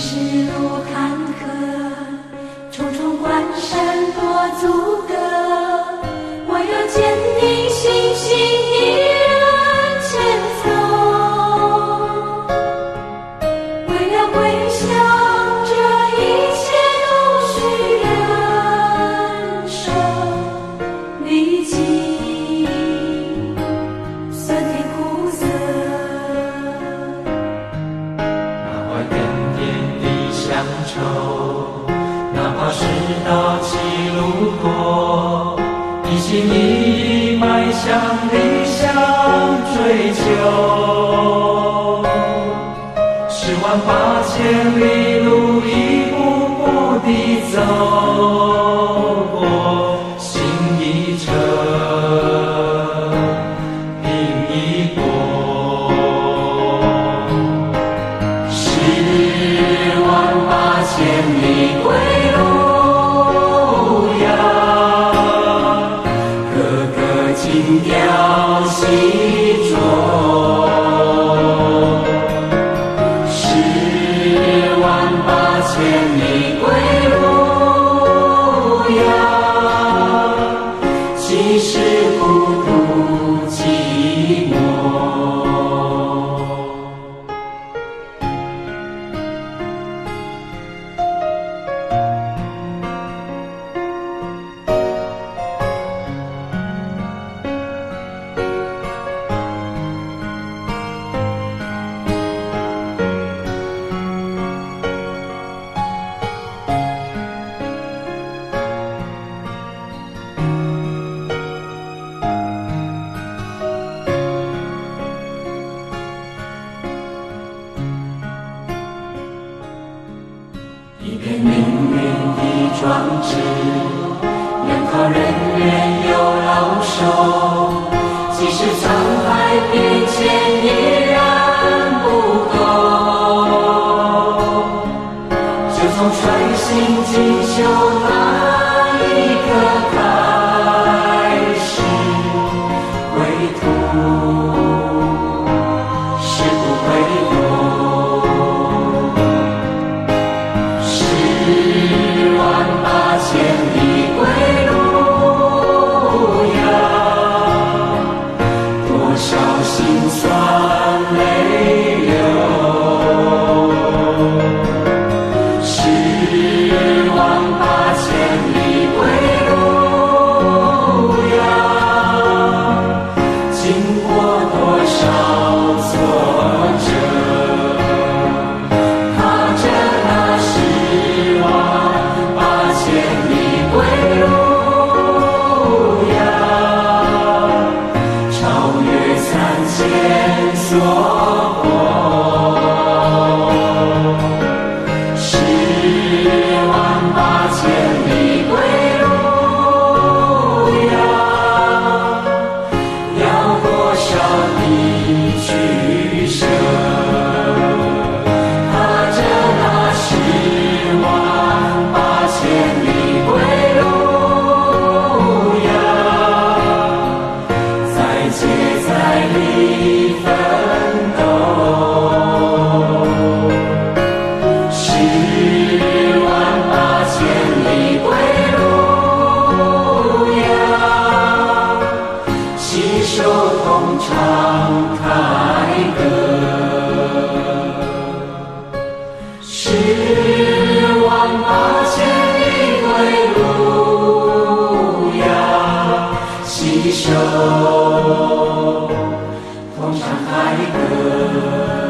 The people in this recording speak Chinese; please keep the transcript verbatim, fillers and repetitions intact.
世路坎坷，重重关山多阻隔，我要坚定信心，依然前走。为了归乡，这一切都需忍受历经酸甜苦涩。 哪怕点点的乡愁，哪怕世道起路过，一心一意迈向理想追求。十万八千里路一步步地走过，心一程拼一搏。十万八千里归路遥，个个精雕细琢。十万八千里归路遥，即使孤独寂寞。一片命运的壮志，两靠人人有老手，即使沧海变迁依然不够。就从率性进修那一刻开始，归途是不回头。千里归路遥，多少辛酸泪流。十万八千里归路遥，经过多少挫折，踏着那十万八千里归路遥，超越三千所过。十万八千里归路遥，要多少的取舍，踏着那十万八千里归路遥，再接再厉奋斗。十万八千里归路遥，携手同唱凯歌。十万八千里归路遥，携手同唱凯歌。